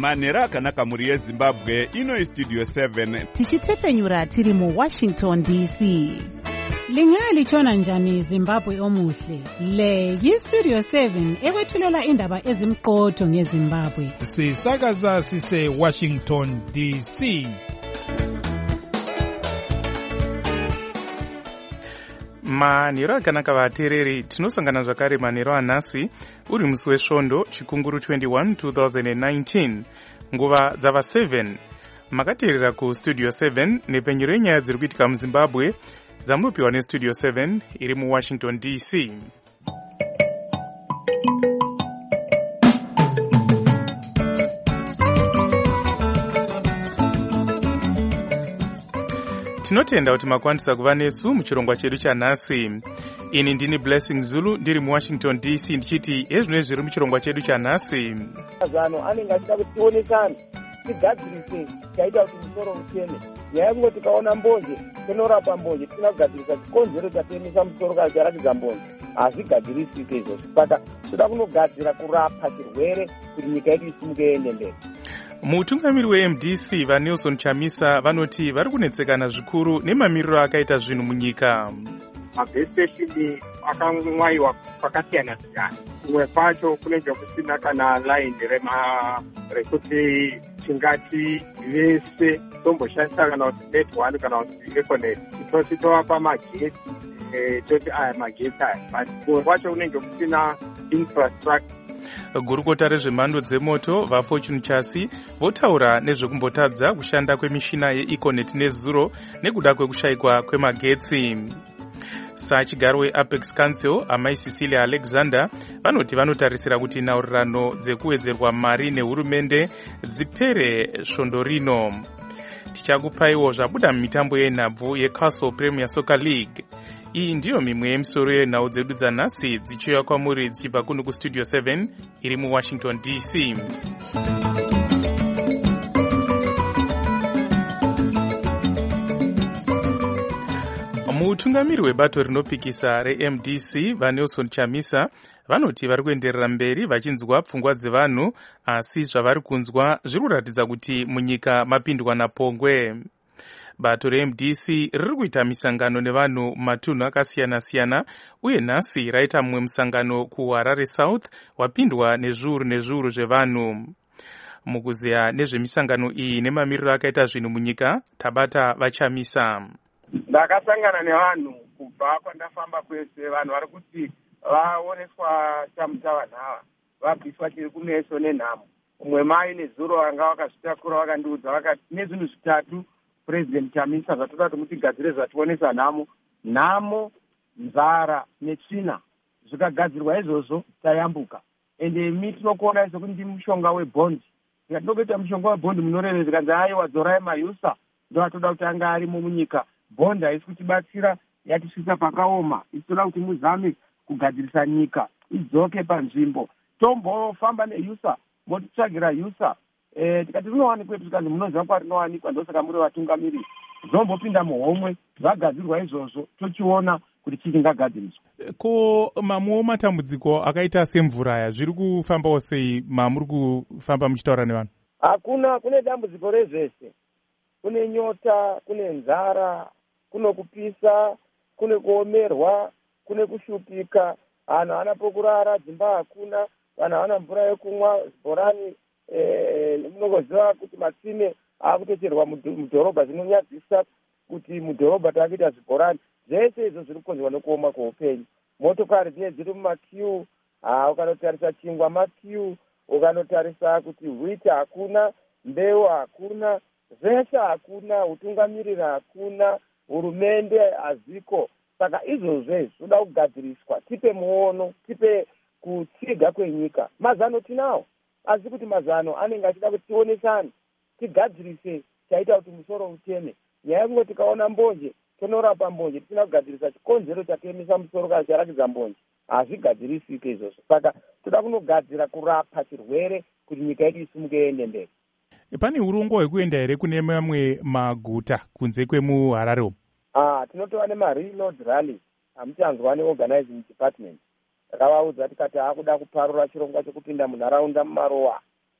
manhero akanaka mhuri yezimbabwe. Ino Studio 7 tichitefenyura tiri muWashington DC. Lingalitshona njani Zimbabwe omuhle? Le yiStudio 7 ekwethulela indaba ezimqotho ngeZimbabwe. Sisakaza sise Washington DC. Manhero akanaka vateereri, tinosangana zvakare manhero anhasi uri musi wesvondo chikunguru 21 2019 nguva dzava 7. Makateerera kuStudio 7 nepfenyuro yenyaya dziri kuitika muZimbabwe dzamunopiwa neStudio 7 iri muWashington DC. Tinotenda kuti makwanisa kuva nesu muchirongwa chedu chanhasi. Ini ndini Blessing Zulu ndiri muWashington DC ndichiti ezvino zviri muchirongwa chedu chanhasi. Mazano anenge achida kuti tionesane tigadzirise chaita kuti musoro uteme. Nyaya yekuti tikaona mbonje tinorapa mbonje, tisina kugadzirisa chikonzero chatemesa musoro kana charatidza mbonje hazvigadzirisike izvozvo. Saka toda kunogadzira kurapa chirwere kuti nyika yedu isimuke iende mberi. Mutungamiri weMDC vaNelson Chamisa vanoti vari kunetsekana zvikuru nemamiriro akaita zvinhu munyika. Mabhesiteshini akamwaiwa kwakasiyana siyana. Kumwe kwacho kunenge kusina kana line rekuti tingati vese tomboshandisa kana kuti net1 kana kuti econet totovapa magetsi toti aya magetsi aya, but kumwe kwacho kunenge kusina infrastructure. Gurukota rezvemhando dzemoto vaFortune Chasi votaura nezvekumbotadza kushanda kwemishina yeEconet nezuro nekuda kwekushayikwa kwemagetsi. Sachigaro weApex Council amai Cecilia Alexander vanoti vanotarisira kuti nhaurirano dzekuwedzerwa mari nehurumende dzipere svondo rino. Tichakupaiwo zvabuda mumitambo yenhabvu yeCastle Premier Soccer League. Iyi ndiyo mimwe yemisoro yenhau dzedu dzanhasi dzichiuya kwamuri dzichibva kuno kuStudio 7 iri muWashington DC. Mutungamiri webato rinopikisa reMDC vaNelson Chamisa vanoti vari kuenderera mberi vachinzwa pfungwa dzevanhu, asi zvavari kunzwa zviri kuratidza kuti munyika mapindwa napongwe. Bato reMDC riri kuita misangano nevanhu matunhu akasiyana-siyana, uye nhasi raita mumwe musangano kuHarare South wapindwa nezviuru zvevanhu. Mukuziya nezvemisangano iyi nemamiriro akaita zvinhu munyika, tabata vaChamisa. Ndakasangana nevanhu kubva kwandafamba kwese, vanhu vari kuti vaoneswa chamutavanhava, vabviswa chiri kumeso nenhamo. Umwe mai nezuro vanga vakazvitakura vakandiudza vakati nezvinhu zvitatu President Chamisa zvatoda kuti mutigadzire zvationesa nhamo, nzara netsvina. Zvikagadzirwa izvozvo tayambuka. Ende imi tinokuona izvo kuti ndi mushonga webhondi. Tikatokuita mushonga webhondi munoreve zikanzi aiwa dzorai mayusa ndo atoda kuti anga arimo munyika. Bondi haisi kutibatsira, yatisvisa pakaoma. Isoda kuti muzame kugadzirisa nyika idzoke panzvimbo. Tombofamba neyusa, motitsvagira yusa. Tikati rinowanikwa tikanzi munoziva kwarinowanikwa, ndosaka muri vatungamiri. Zombopinda muhomwe, zvagadzirwa izvozvo, tochiona kuti chingagadziriswa. Ko mamuwo matambudziko akaita semvura aya zviri kufambawo sei mamuri kufamba muchitaura nevanhu? Hakuna, kune dambudziko rezvese. Kune nyota, kune nzara, kune kupisa, kune kuomerwa, kune kushupika, vanhu havana pokurara, dzimba hakuna, vanhu havana mvura yekumwa, zibhorani munongoziva kuti matsime akutocherwa mudhorobha, zvinonyadzisa kuti mudhorobha taakuita zvibhorani. Zvese izvo zviri kukonzerwa nekuoma kweupenyu. Motokari dzinenge dziri mumakiu, ukanotarisa chingwa makiu, ukanotarisa kuti wheat hakuna, mbeu hakuna, zvese hakuna, utungamiriri hakuna, hurumende haziko. Saka izvozvo zvoda kugadziriswa, tipe muono, tipe kutsiga kwenyika. Mazano tinawo, asi kuti mazano anenge achida kuti tionesane, tigadzirise chaita kuti musoro uteme. Nyaya yekungoti tikaona mbonje tonorapa mbonje, tisina kugadzirisa chikonzero chatemesa musoro kana charatidza mbonje hazvigadzirisike izvozvo. Saka toda kunogadzira kurapa chirwere kuti nyika yedu isimuke iende mberi. Pane urongwa hwekuenda here kune mamwe maguta kunze kwemuHarare? Tinotova nemareload rally, hamuchanzwa neorganizing department. Takavaudza tikati akuda kuparura chirongwa chekupinda munharaunda mumarowa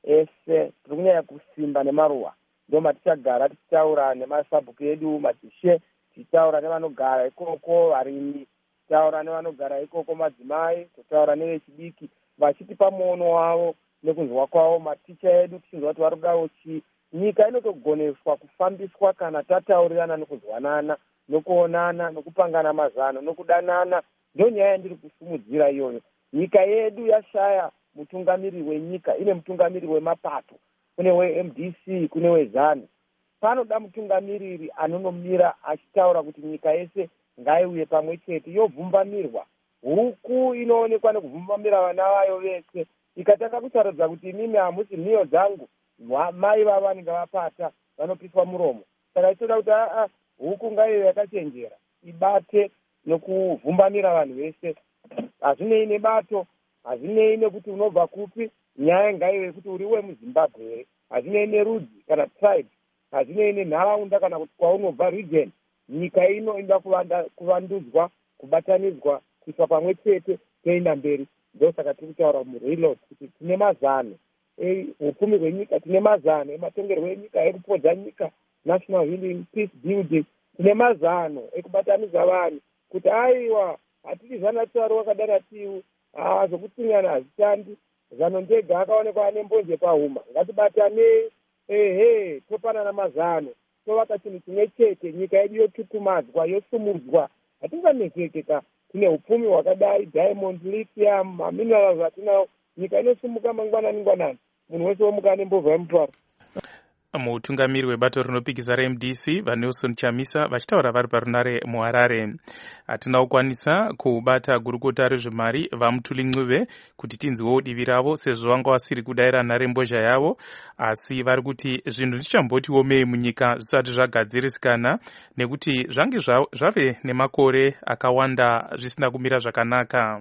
ese tiri kunyanya kusimba nemaruwa. Ndo matichagara tichitaura nemasabhuku edu matishe, tichitaura nevanogara ikoko varimi, tichitaura nevanogara ikoko madzimai, tichitaura nevechidiki vachitipa muono wavo nekunzwa kwavo. Maticha edu tichinzwa kuti vari kudawo chii. Nyika inotogoneswa kufambiswa kana tataurirana nekuzwanana, nokuonana, nokupangana mazano, nokudanana. Ndo nyaya yandiri kusumudzira iyoyo. Nyika yedu yashaya mutungamiri wenyika, ine mutungamiri wemapato, kune weMDC, kune wezanu. Panoda mutungamiriri anonomira achitaura kuti nyika yese ngaiuye pamwe chete, yobvumbamirwa. Huku inoonekwa nekuvhumbamira vana vayo vese. Ikataka kutaridza kuti imimi hamusi mhiyo dzangu, mai vavo vanenge vapata, vanopiswa muromo. Saka ichoda kuti huku ngaive yakachenjera, ibate nokuvhumbamira vanhu vese. Hazvinei nebato, hazvinei nekuti unobva kupi, nyaya ngaive kuti uri wemuZimbabwe here, hazvinei nerudzi kana tribe, hazvinei nenharaunda kana kuti kwaunobva region. Nyika ino inoda kuvandudzwa, kubatanidzwa, kuiswa pamwe chete, toenda mberi. Ndosaka tiri kutaura muReload kuti tine mazano upfumi hwenyika, tine mazano ematongerwo enyika, ekupodza nyika, national healing, peace building. Tine mazano ekubatanidza vanhu kuti aiwa hatiti zvanataro wakadara tiu zvokutsinyana hazvishandi, zano ndega akaonekwa ane mbonje pahuma. Ngatibatane, topanana mazano, tovaka chinhu chimwe chete, nyika yedu yotutumadzwa, yosumudzwa. Hatinganekekeka, tine upfumi hwakadai, diamond, lithium, maminerals atinawo. Nyika inosumuka mangwanani, munhu wese womuka ane mbovha yemutwaro. Mutungamiri webato rinopikisa reMDC vaNelson Chamisa vachitaura vari parunare muHarare. Hatina kukwanisa kubata gurukota rezvemari vaMutuli Ncube kuti tinzwewo divi ravo sezvo vanga vasiri kudaira nharembozha yavo, asi vari kuti zvinhu zvichamboti omei munyika zvisati zvagadzirisana nekuti zvange zvave nemakore akawanda zvisina kumira zvakanaka.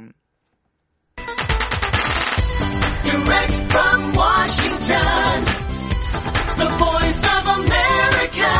Direct from Washington, The Voice of America,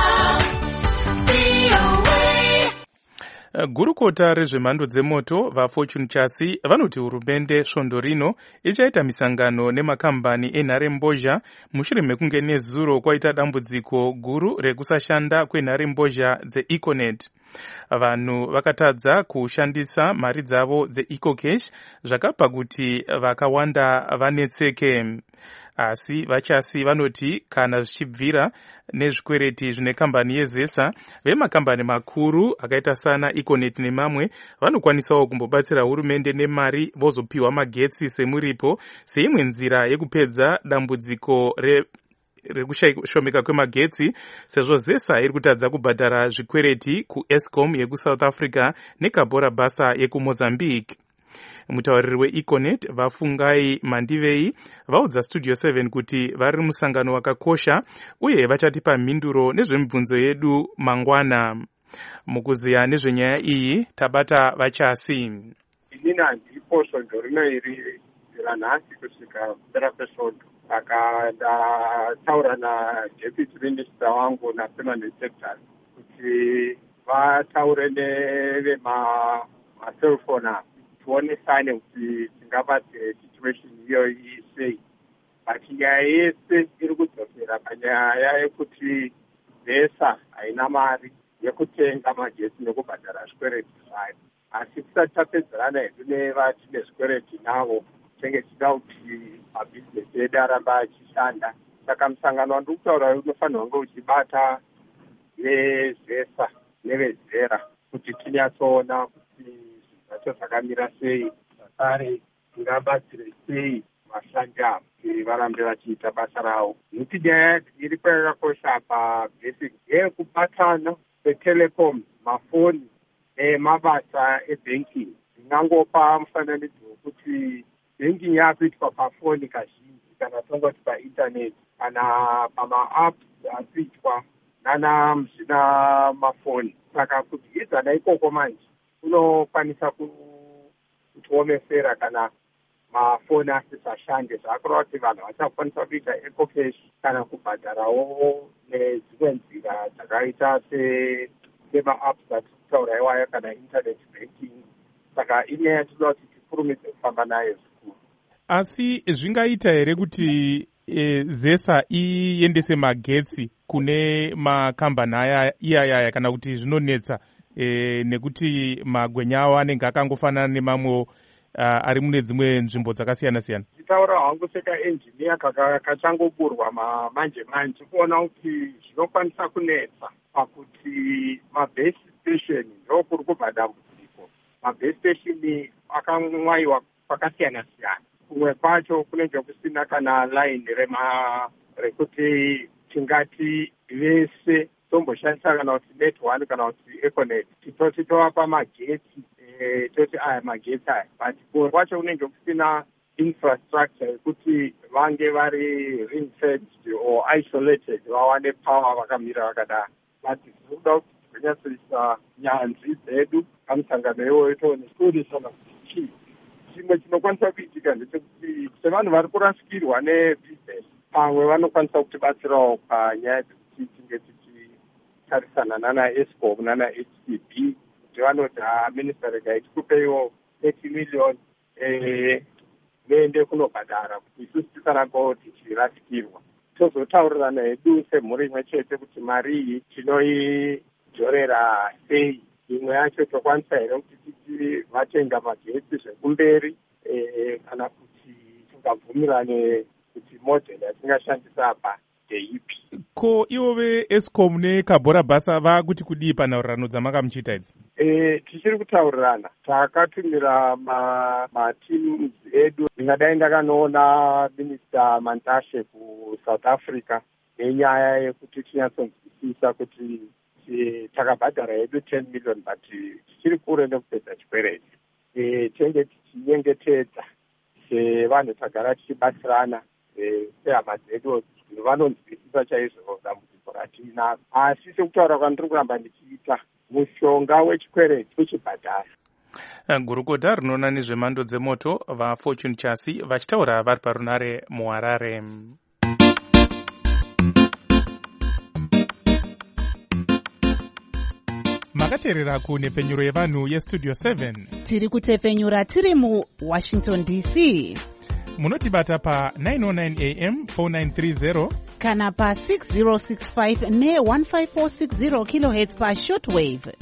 VOA. Gurukota rezvemhando dzemoto vaFortune Chassis vanoti hurumende svondo rino ichaita misangano nemakambani enharembozha mushure mekunge nezuro kwaita dambudziko guru rekusashanda kwenharembozha dzeEconet. Vanhu vakatadza kushandisa mari dzavo dzeEcocash zvakapa kuti vakawanda vanetseke. Asi vaChassis vanoti kana zvichibvira nezvikwereti zvine kambani yeZesa, vemakambani makuru akaita sana Econet nemamwe vanokwanisawo kumbobatsira hurumende nemari vozopiwa magetsi semuripo seimwe nzira yekupedza dambudziko rekushomeka kwemagetsi, sezvo Zesa iri kutadza kubhadhara zvikwereti kuEscom yekuSouth Africa neCabora Bassa yekuMozambique. Mutauriri weEconet vafungai Mandivei vaudza Studio 7 kuti vari musangano wakakosha uye vachatipa mhinduro nezvemibvunzo yedu mangwana. Mukuziya nezvenyaya iyi tabata vaChassis. Inini handipo svondo rino iri ranhasi kusvika kupera kwesvondo. Saka ndataura naDeputy Minister wangu naPermanent Secretary kuti vataure nevemaselfoni avo tionesane kuti tingabatsire situation iyoyi sei. But nyaya yese iri kudzokera panyaya yekuti Zesa haina mari yekutenga magetsi nekubhadhara zvikwereti zvayo. Asi tisati tapedzerana hedu nevatine zvikwereti navo tenge tichida kuti mabhizinesi edu aramba achishanda. Saka musangano wandiri kutaura unofanirwa kunge uchibata neZesa neveZera kuti tinyatsoona kuti zvacho zvakamira sei, zvakare tingabatsire sei vashandi avo kuti varambe vachiita basa ravo. Nekuti nyaya iri kwayakakosha pabasic yekubatana kwetelecom, mafoni nemabasa ebanking. Ndingangopa mufananidzo wekuti banking yakuitwa pafoni kazhinji kana tongoti paintaneti kana pamaapps akuitwa muzvina mafoni. Saka kudyidzana ikoko manje unokwanisa kutiomesera kana mafoni asisashande. Zvakureva kuti vanhu vachakwanisa kuita EcoCash kana kubhadharawo nedzimwe nzira dzakaita semaapps atiri kutaura iwayo kana internet banking. Saka inyaya tinoda kuti tikurumidze kufamba nayo zvikuru. Asi zvingaita here kuti zesa iendese magetsi kune makambani iyaya kana kuti zvinonetsa nekuti magwenya avo anenge akangofanana nemamwewo ari mune dzimwe nzvimbo dzakasiyana-siyana. Tichitaura hangu sekaenjiniya kachangoburwa manje kuona kuti zvinokwanisa kunetsa pakuti mabase station ndokuri kubva dambudziko. Mabase station akamwaiwa kwakasiyana-siyana. Kumwe kwacho kunenge kusina kana line rekuti tingati vese tomboshandisa kana kuti net one kana kuti econet titoti tovapa magetsi toti aya magetsi aya, but kumwe kwacho kunenge kusina infrastructure yekuti vange vari ring fenced or isolated vawane power vakamira vakadaro. But tinoda kuti tinyatsoisa nyanzvi dzedu pamusangano iwoyo tione tionesana kuti chii chimwe chinokwanisa kuitika ndechekuti sevanhu vari kurasikirwa nebusiness pamwe vanokwanisa kutibatsirawo panyaya dzekuti tinge tichitarisana nana Eskom nana HCB kuti vanoti minista regai tikupeiwo 30 million muende kunobhadhara kuti isusu tisarambawo tichirasikirwa. Tozotaurirana hedu semhuri imwe chete kuti mari iyi tinoidzorera sei. Imwe yacho tokwanisa here kuti titi vatenga magetsi zvekumberi kana kuti tingabvumirane kuti modheli yatingashandisa apa ndeipi. Ko ivo veEskom neKabhora Basa vakuti kudii panhaurirano dzamakamuchita idzi? Tichiri kutaurirana, takatumira matimu edu. Ndingadai ndakanoona minista Mantashe kuSouth Africa nenyaya yekuti tinyatsonzwisisa kuti takabhadhara hedu 10 million but tichiri kure nekupedza chikwereti. Tenge tichinyengetedza sevanhu tagara tichibatsirana sehama dzedu vanonzwisisa chaizvo dambudziko ratinaro. Asi sekutaura kwandiri kuramba ndichiita, mushonga wechikwereti uchibhadhara. Gurukota rinoona nezvemhando dzemoto vaFortune Chasi vachitaura vari parunare muHarare. Makateerera kunhepfenyuro yevanhu yestudio 7. Tiri kutepfenyura tiri muWashington DC. Munotibata pa 909 AM 4930 kana pa 6065 ne 15460 kHz pa shortwave.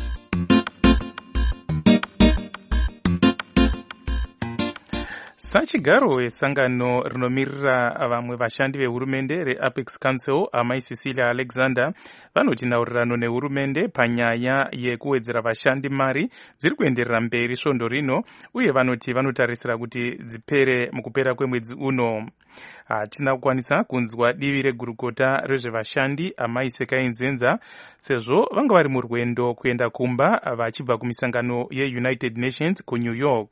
Sachigaro esangano rinomirira vamwe vashandi vehurumende reApex Council amai Cecilia Alexander vanoti nhaurirano nehurumende panyaya yekuwedzera vashandi mari dziri kuenderera mberi svondo rino, uye vanoti vanotarisira kuti dzipere mukupera kwemwedzi uno. Hatina kukwanisa kunzwa divi regurukota rezvevashandi amai Sekainzenza sezvo vanga vari murwendo kuenda kumba vachibva kumisangano yeUnited Nations kuNew York.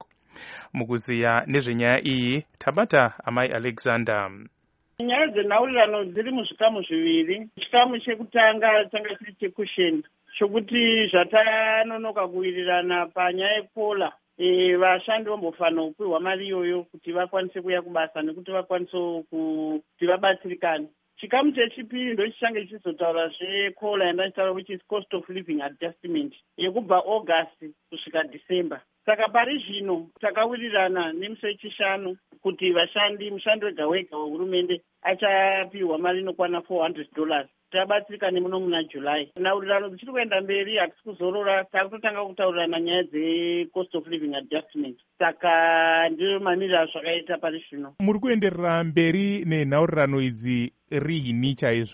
Mukuziya nezvenyaya iyi tabata amai Alexander. Nyaya dzenhaurirano dziri muzvikamu zviviri. Chikamu chekutanga tanga chiri chekusheni chokuti zvatanonoka kuwirirana panyaya yekola. Vashandi vombofanira kupiwa mari iyoyo kuti vakwanise kuya kubasa nekuti vakwanise kuti vabatsirikane. Chikamu chechipiri ndochichange chizotaura zvekola yandachitaura which is cost of living adjustment yekubva August kusvika December. Saka pari zvino takawirirana nemusi wechishanu kuti vashandi mushandi wega wega wehurumende achapiwa mari inokwana $400. Tabatsirikane muno muna July. Nhaurirano dzichiri kuenda mberi, hatisi kuzorora, takutotanga kutaurirana nyaya dze-cost of living adjustment. Saka ndiyo mamiriro azvakaita pari zvino. Muri kuenderera mberi nenhaurirano idzi riini chaizvo?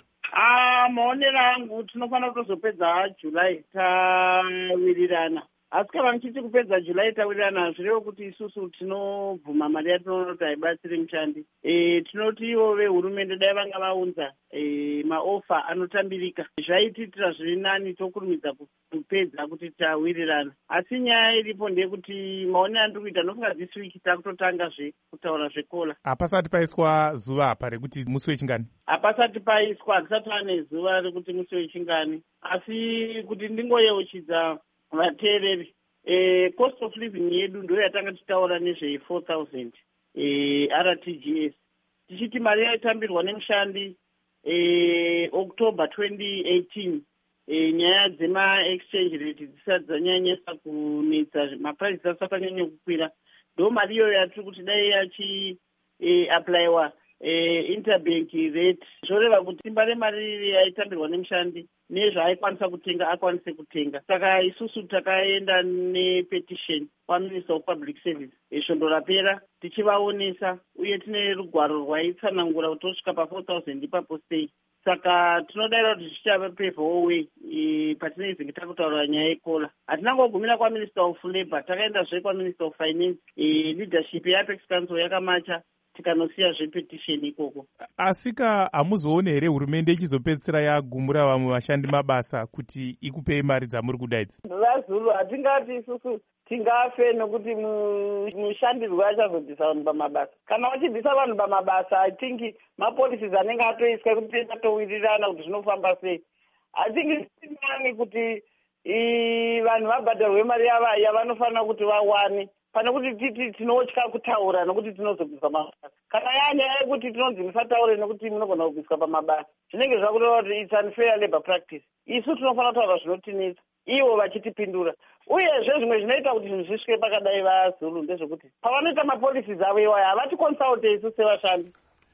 Maonero angu tinofanira kutozopedza July tawirirana. Asi kana ndichiti kupedza July tawirirana zvirevo kuti isusu tinobvuma mari yatinoona kuti haibatsiri mushandi. Tinoti ivo vehurumende dai vanga vaunza maofa anotambirika, zvaititira zviri nani tokurumidza kupedza kuti tawirirana. Asi nyaya iripo ndeyekuti maonero andiri kuita nofunga this week takutotangazve kutaura zvekola. Hapasati paiswa zuva apa rekuti musi wechingani? Hapasati paiswa, hatisati pane zuva rekuti musi wechingani. Asi kuti ndingoyeuchidza vateereri, cost of living yedu ndo yatanga tichitaura nezve 4,000 RTGS. Tichiti mari yaitambirwa nemushandi October 2018. Nyaya dzema-exchange rate dzisati dzanyanyisa kunetsa, maprice asati anyanya kukwira. Ndo mari iyoyo yatiri kuti dai aplaiwa interbank rate, zvoreva kuti simba remari yaitambirwa nemushandi nezvaaikwanisa kutenga akwanise kutenga. Saka isusu takaenda nepetition kwaMinister of Public Service svondo rapera tichivaonesa, uye tine rugwaro rwaitsanangura kuti tosvika pa4,000 ipapo sei. Saka tinodaiwa kuti tichava pave way patinenge takutaura nyaya yekola. Hatinangogumira kwaMinister of Labour, takaendazve kwaMinister of Finance. Leadership yeApex Council yakamacha, tikanosiya zvepetition ikoko. Asika hamuzoone here hurumende ichizopedzisira yagumura vamwe vashandi mabasa kuti ikupei mari dzamuri kuda idzi? VaZulu hatingati isusu tingafe nokuti mushandirwo achazobvisa vanhu pamabasa. Kana vachibvisa vanhu pamabasa, I think mapolicies anenge atoiswa kuti tatowirirana kuti zvinofamba sei. I think tinani kuti vanhu vabhadharwe mari yavanofanira kuti vawane, pane kuti titi tinotya kutaura nokuti tinozobviswa mabasa. Kana yanyaya yekuti tinonzi musataure nokuti munogona kubviswa pamabasa, zvinenge zvakureva kuti it's unfair labor practice. Isu tinofanira kutaura zvinotinetsa, ivo vachitipindura. Uyezve zvimwe zvinoita kuti zvinhu zvisvike pakadai vaZulu ndezvekuti pavanoita mapolicies avo iwayo havatikonsalte isu sevashandi.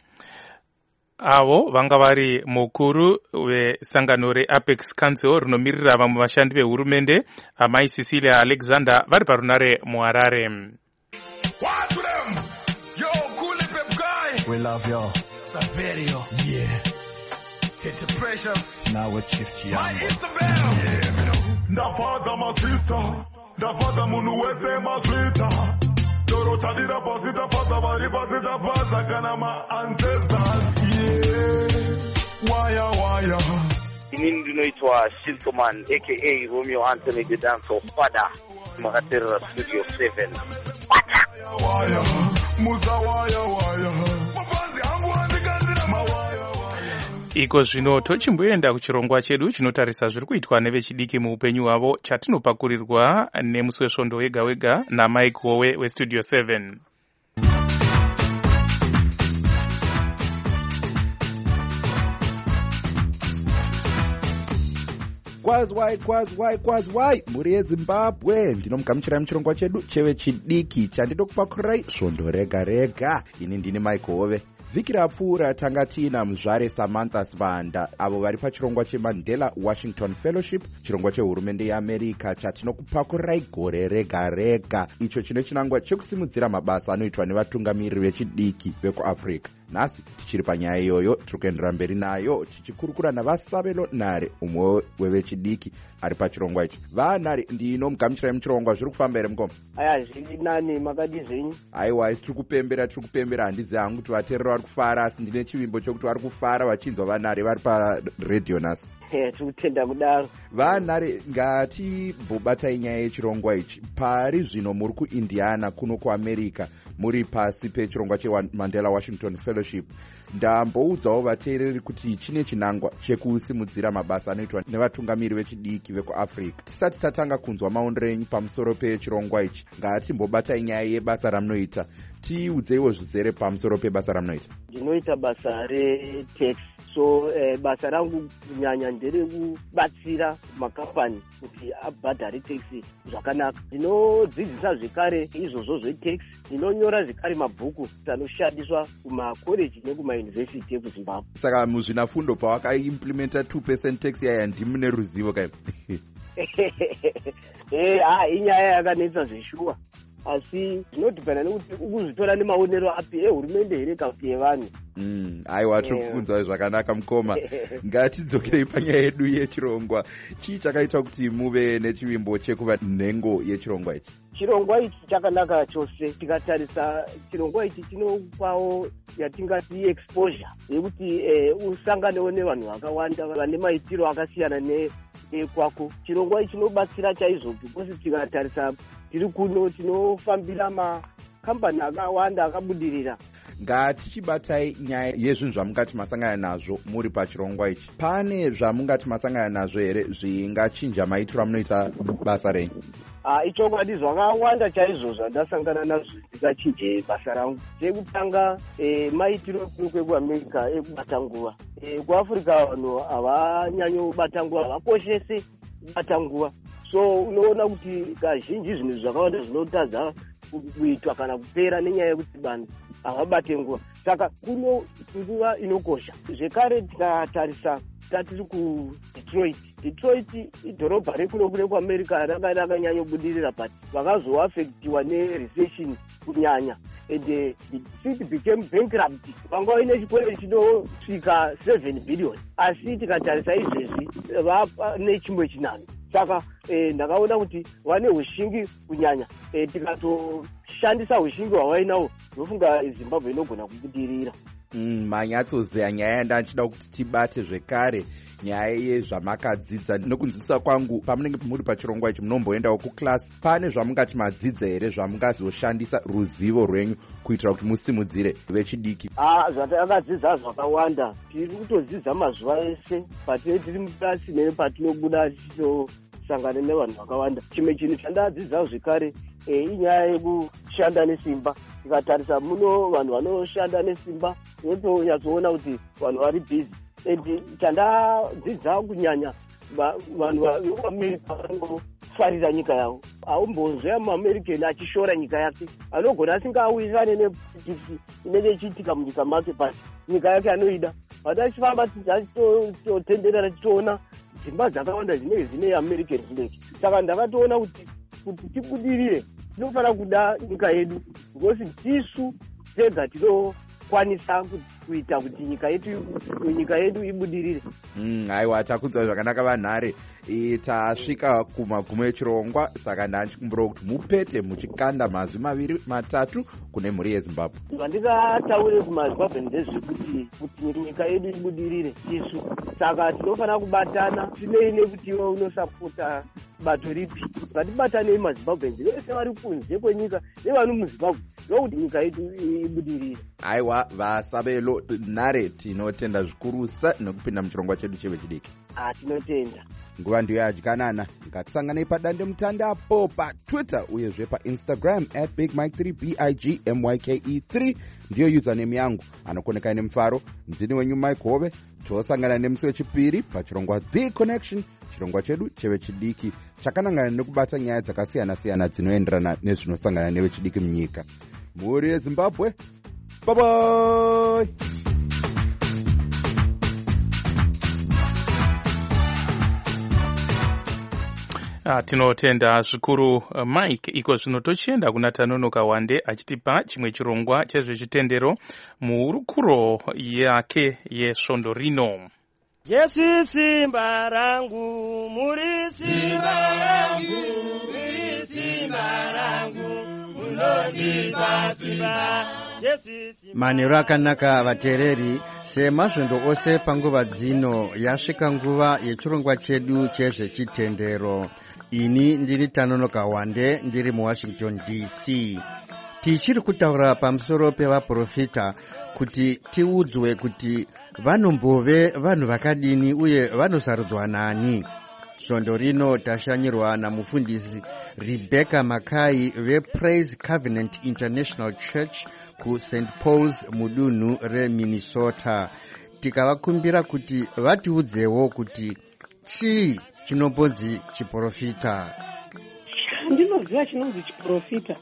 Avo vanga vari mukuru vesangano reApex Council rinomirira vamwe vashandi vehurumende, amai Cecilia Alexander, vari parunare muHarare. We love you. Saverio. Yeah. Take the pressure. Now we're Chief Chiambo. Yeah. Ndafaza masita. Ndafaza munu wese masita. Doro tadira pasita faza bari pasita faza kana ma ancestors. Yeah. Waya. Inini ndinoitwa Shiltoman aka Romeo Anthony the Dance of Father. Makatera Studio 7. Waya. Muza waya. Iko zvino tochimboenda kuchirongwa chedu chinotarisa zviri kuitwa nevechidiki muupenyu hwavo, chatinopakurirwa nemusi wesvondo wega naMike Howe weStudio 7. Kwazwai muri yeZimbabwe, ndinomugamuchirai muchirongwa chedu chevechidiki chandidokupakurai svondo rega. Ini ndini Mike Howe. Vhiki rapfuura tanga tiina muzvare Samantha Svanda, avo vari pachirongwa cheMandela Washington Fellowship, chirongwa chehurumende yeAmerica chatinokupakurai gore rega, icho chine chinangwa chekusimudzira mabasa anoitwa nevatungamiriri vechidiki vekuAfrica. Nhasi tichiri panyaya iyoyo, tiri kuendera mberi nayo tichikurukura navaSavelo Nhare, umwe wevechidiki ari pachirongwa ichi. VaNhare, ndinomugamuchirai muchirongwa, zviri kufamba here mukoma? Aya, zviri nani, makadi zvenyu? Aiwa, isi tiri kupembera, handizi hangu kuti vateerera vari kufara, asi ndine chivimbo chokuti vari kufara vachinzwa vaNhare vari paredhiyo nhasi. Tiri kutenda kudaro. VaNhare, ngatimbobatai nyaya yechirongwa ichi. Pari zvino muri kuIndiana kuno kuAmerica, muri pasi pechirongwa cheMandela Washington Fellowship. Ndamboudzawo vateereri kuti chine chinangwa chekusimudzira mabasa anoitwa nevatungamiri vechidiki vekuAfrica. Tisati tatanga kunzwa maondero enyu pamusoro pechirongwa ichi, ngatimbobatai nyaya yebasa ramunoita. Tiudzeiwo zvizere pamusoro pebasa ramunoita. Ndinoita basa reTax. So basa rangu kunyanya nderekubatsira makambani kuti abhadhare taxi zvakanaka. Ndinodzidzisa zvekare izvozvo zvetax, ndinonyora zvekare mabhuku anoshandiswa kumakoreji nekumayunivhesiti ekuZimbabwe. Saka muzvinafundo pawakaimplementa 2% tax yaya ndimune ruzivo kai? Inyaya yakanetsa zveshuwa, asi zvinodhibhana nekuti ukuzvitora nemaonero api ehurumende here kuti yevanhu. Aiwa, tiri kukunzwa zvakanaka mukoma. Ngatidzokerei panyaya yedu yechirongwa. Chii chakaita kuti muve nechivimbo chekuva nhengo yechirongwa ichi? Chirongwa ichi chakanaka chose. Tikatarisa chirongwa ichi chinopawo yatingati exposure yekuti usanganewo nevanhu vakawanda vane maitiro akasiyana nekwako. Chirongwa ichi chinobatsira chaizvo because tikatarisa tiri kuno tinofambira makambani akawanda akabudirira. Ngatichibatai nyaya yezvinhu zvamungati masangana nazvo muri pachirongwa ichi. Pane zvamungati masangana nazvo here zvingachinja maitiro amunoita basa renyu? Ichokwadi zvakawanda chaizvo zvandasangana nazvo zvikachinje basa rangu. Chekutanga maitiro kwekuAmerica ekubata nguva. KuAfrica vanhu havanyanyobata nguva, havakoshese kubata nguva. So unoona kuti kazhinji zvinhu zvakawanda zvinotadza kuitwa kana kupera nenyaya yekuti vanhu havabate nguva. Saka kuno nguva inokosha. Zvekare tikatarisa tatiri kuDetroit. Detroit idhorobha rekuno kune kuAmerica rakanyanya kubudirira, but vakazoafektiwa nerecession kunyanya. And the city became bankrupt. Vanga ine chikwere chinosvika 7 billion. Asi tikatarisa izvezvi vapa nechimwe chinano. Saka ndakaona kuti vane ushingi kunyanya. Tikatoshandisa ushingi hwavainawo, ndofunga Zimbabwe inogona kubudirira. Manyatsoziya nyaya yandanchida kuti tibate zvekare, nyaya yezvamakadzidza. Nokunzwisisa kwangu, pamunenge muri pachirongwa ichi munomboendawo kuklasi, pane zvamungati madzidza here zvamungazoshandisa ruzivo rwenyu kuitira kuti musimudzire vechidiki? Zvatakadzidza zvakawanda. Tiri kutodzidza mazuva ese patine tiri muklasi nepatinobuda tichitosangana nevanhu vakawanda. Chimwe chinhu chandadzidza zvekare inyaya yekushanda nesimba. Tikatarisa muno vanhu vanoshanda nesimba, unotonyatsoona kuti vanhu vari busy. Chandadzidza kunyanya vanhu veAmerica vanofarira nyika yavo. Haumbozve muAmerican achishora nyika yake, anogona asingawirirane nepolitiki inenge ichiitika munyika make, but nyika yake anoida. Vati achifamba tichitotenderera tichiona dzimba dzakawanda dzinenge dzine American village. Saka ndakatoona kuti tibudirire tinofanira kuda nyika yedu, because tisu tega tinokwanisa kuita kuti nyika yedu ibudirire. Aiwa, takudza zvakanaka vanhare. Tasvika kumagumo echirongwa, saka ndanchikumbira kuti mupete muchikanda mazwi 2-3 kune mhuri yeZimbabwe. Vandingataure kumaZimbabwe ndezvekuti nyika yedu ibudirire tisu, saka tinofanira kubatana. Tineine kuti iwe unosapota bato ripi, ngatibatanei maZimbabwe vese vari kunze kwenyika nevano muZimbabwe, ndokuti nyika yedu ibudirire. Aiwa, vasabelo nhare, tinotenda zvikurusa nekupinda muchirongwa chedu chevechidiki. Tinotenda. Nguva ndiyo yadyanana. Ngatisanganei padandemutande paTwitter uyezve paInstagram @BigMike3 BIGMYKE3 ndiyo username yangu. Anokoneka nemufaro. Ndini wenyu Mike Hove. Tosangana nemusi wechipiri pachirongwa The Connection, chirongwa chedu chevechidiki chakanangana nekubata nyaya dzakasiyana-siyana dzinoenderana nezvinosangana nevechidiki munyika. Mhuri yeZimbabwe, bye bye. Tinotenda zvikuru Mike. Iko zvino tochienda kuna Tanonoka Wande achitipa chimwe chirongwa chezvechitendero muhurukuro yake yesvondo rino. Jesu simba rangu, muri simba rangu, muri simba rangu, munondipa simba. Manheru akanaka vateereri, semasvondo ose panguva dzino yasvika nguva yechirongwa chedu chezvechitendero. Ini ndiri Tanonoka Wande, ndiri muWashington DC. Tichiri kutaura pamusoro pevaprofita kuti tiudzwe kuti vanombove vanhu vakadini uye vanosarudzwa nani. Svondo rino tashanyirwa namufundisi Rebecca Makai vePraise Covenant International Church ku St. Paul's mudunhu reMinnesota. Tikavakumbira kuti vatiudzewo kuti chii chinombonzi chiprofita. Ndinoziva chinonzi chiprofita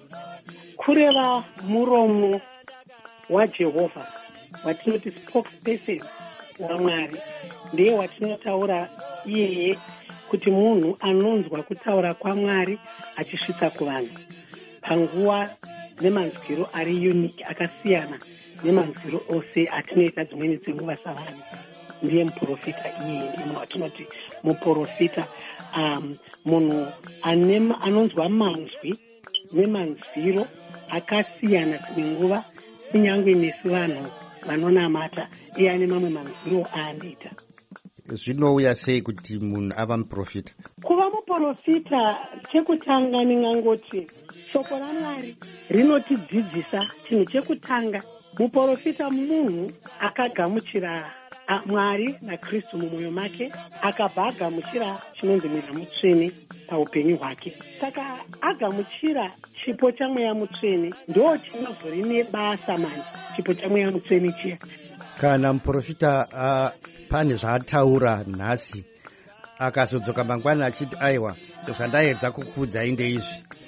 kureva muromo waJehovha, watinoti spokesperson waMwari. Ndiye watinotaura iyeye kuti munhu anonzwa kutaura kwaMwari achisvitsa kuvanhu panguva nemanzwiro ari unique, akasiyana nemanzwiro ose atinoita dzimweni dzenguva savanhu. Ndiye muprofita iyeye, ndiye munhu watinoti muprofita, munhu anonzwa manzwi nemanzwiro akasiyana dzimwe nguva, kunyange nesu vanhu vanonamata, iye ane mamwe manzwiro aanoita. Zvinouya sei kuti munhu ava muprofita? Kuva muprofita, chekutanga ndingangoti shoko raMwari rinotidzidzisa chinhu chekutanga. Muprofita munhu akagamuchira Mwari naKristu mumwoyo make, akabva agamuchira chinonzi mweya mutsvene paupenyu hwake. Saka agamuchira chipo chamweya mutsvene ndo chinobvori nebasa manje, chipo chamweya mutsvene chiya. Kana muprofita pane zvaataura nhasi akazodzoka mangwana achiti aiwa zvandaedza kukuudzai ndeizvi,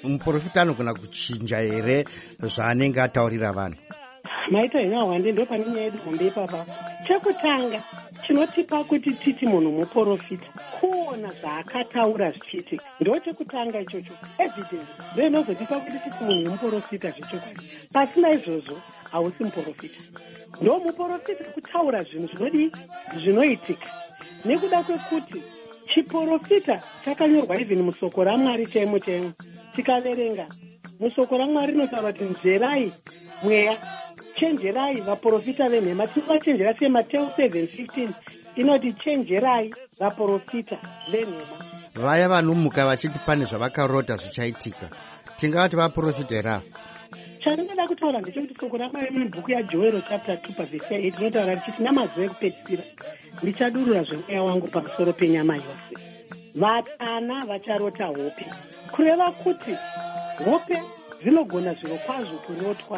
muprofita anogona kuchinja here zvaanenge ataurira vanhu? Maita Hanyawande, ndo pane nyaya yedu hombe ipapa. Chekutanga chinotipa kuti titi munhu muprofita kuona zvaakataura zvichiitika, ndo chekutanga ichocho. Evidence ndo inozotipa kuti titi munhu muprofita zvechokwadi. Pasina izvozvo hausi muprofita. Ndo muprofita kutaura zvinhu zvinodi zvinoitika, nekuda kwekuti chiprofita chakanyorwa even musoko raMwari chaimo chaimo. Tikaverenga musoko raMwari rinotaura kuti nzerai mweya, chenjerai vaprofita venhema. Tinovachenjera sei? Mateo 7:15 inoti chenjerai vaprofita venhema. Vaya vanomuka vachiti pane zvavakarota zvichaitika, tingavati vaprofita here? Chandinoda kutaura ndechekuti soko raMwari mubhuku yaJoero chapter 2:8 rinotaura richiti namazuva ekupedzisira ndichadurura zvemweya wangu pamusoro penyama yose. Vatana vacharota hope, kureva kuti hope dzinogona zviro kwazvo kurotwa,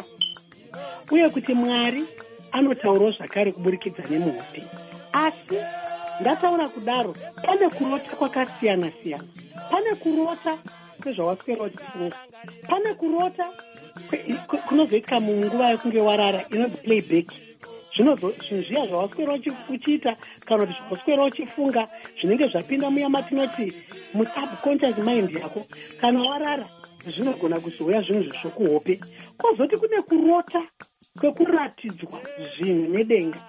uye kuti Mwari anotaurawo zvakare kuburikidza nemuhope. Asi ndataura kudaro, pane kurota kwakasiyana siyana. Pane kurota kwezvawaswera uchifunga, pane kurota kunozoitika munguva yekunge warara, inonzi playback. Zvinhu zviya zvawaswera uchiita kana kuti zvawaswera uchifunga zvinenge zvapinda munyama, tinoti musubconscious mind yako, kana warara zvinogona kuzouya zvinhu zvezvokuhope. Kozoti kune kurota kwekuratidzwa zvinhu nedenga.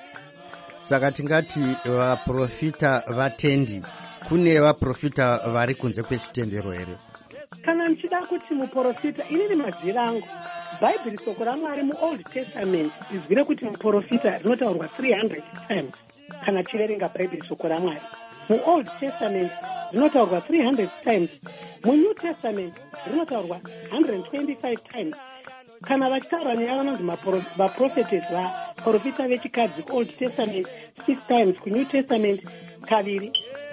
Saka tingati vaprofita vatendi, kune vaprofita vari kunze kwechitendero here? Kana nichida kuti muprofita, inini madzira angu Bhaibheri soko raMwari muOld Testament izwire kuti muprofita rinotaurwa 300 times. Kana chiverenga Bhaibheri soko raMwari muOld Testament rinotaurwa 300 times, muNew Testament rinotaurwa 125 times. Kana vachitaura nyaya vanonzi vaprofetes, vaprofita vechikadzi kuOld Testament 6 times, kuNew Testament kaviri.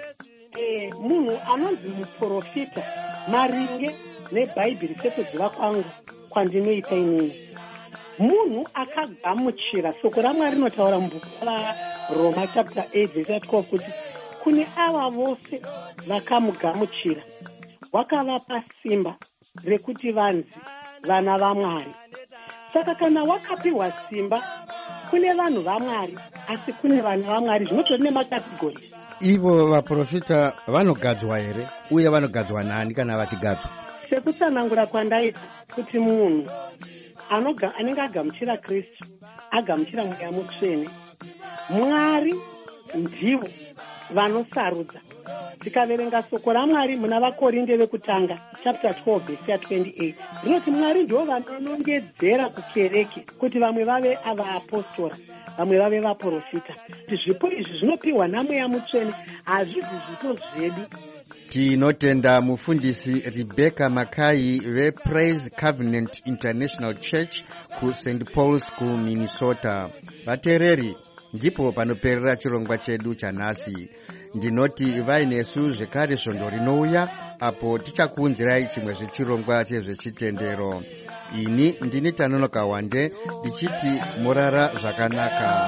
Munhu anonzi muprofita maringe neBhaibheri sekudziva kwangu kwandinoita inini, munhu akagamuchira soko raMwari rinotaura mubhuku raRoma chapter 8 verse 12 kuti kune ava vose vakamugamuchira wakavapa simba rekuti vanzi vana vaMwari. Saka kana wakapiwa simba, kune vanhu vaMwari asi kune vana vaMwari, zvinotori nemakategori. Ivo vaprofita vanogadzwa here, uye vanogadzwa nani kana vachigadzwa? Sekutsanangura kwandaita kuti munhu anenge agamuchira Kristu agamuchira mweya mutsvene, Mwari ndivo vanosarudza. Tikaverenga soko raMwari muna vaKorinde vekutanga chapter 12 verse 28 rinoti Mwari ndivo vanonongedzera kukereke kuti vamwe vave avaapostora, vamwe vave vaprofita. Zvipo izvi zvinopiwa namweya mutsvene, hazvisi zvipo zvedu. Tinotenda mufundisi Rebecca Makai vePraise Covenant International Church ku St. Paul's ku Minnesota. Vateereri, ndipo panoperera chirongwa chedu chanhasi. Ndinoti vainesu zvekare svondo rinouya apo tichakuunzirai chimwe zvechirongwa chezvechitendero. Ini ndini Tanonoka Wande ndichiti morara zvakanaka.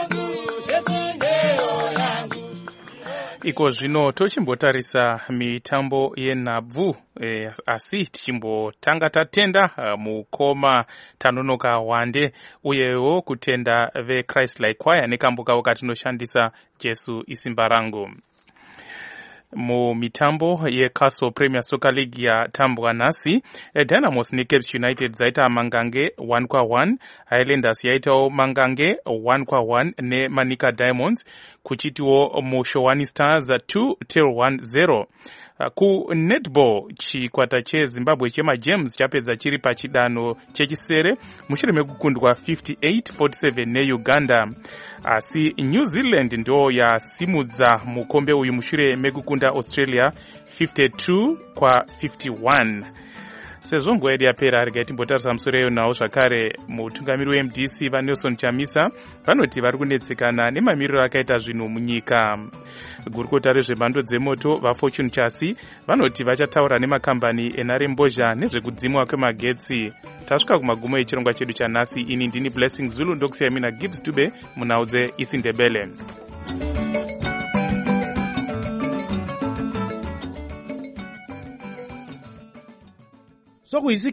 Iko zvino tochimbotarisa mitambo yenhabvu, asi tichimbotanga tatenda mukoma Tanonoka Wande uyewo kutenda veChrist Like Choir nekambo kavo katinoshandisa Jesu isimba rangu. Mumitambo yeCastle Premier Soccer League yatambwa nhasi, Dynamos neCape United dzaita mangange 1-1, Highlanders yaitawo mangange 1-1 neManika Diamonds, kuchitiwo muShowani Stars 2-1-0. KuNetball chikwata cheZimbabwe chemaGems chapedza chiri pachidanho chechisere mushure mekukundwa 58-47 neUganda. Asi New Zealand ndo yasimudza mukombe uyu mushure mekukunda Australia 52-51. Sezvo nguva yedu yapera, regai timbotarisa musoro iyoyo nawo zvakare. Mutungamiri weMDC vaNelson Chamisa vanoti vari kunetsekana nemamiriro akaita zvinhu munyika. Gurukota rezvemhando dzemoto vaFortune Chasi vanoti vachataura nemakambani enharembozha nezvekudzimwa kwemagetsi. Tasvika kumagumo echirongwa chedu chanhasi. Ini ndini Blessing Zulu, ndokusiya mina Gibbs Dube munhau dzeIsindebele. so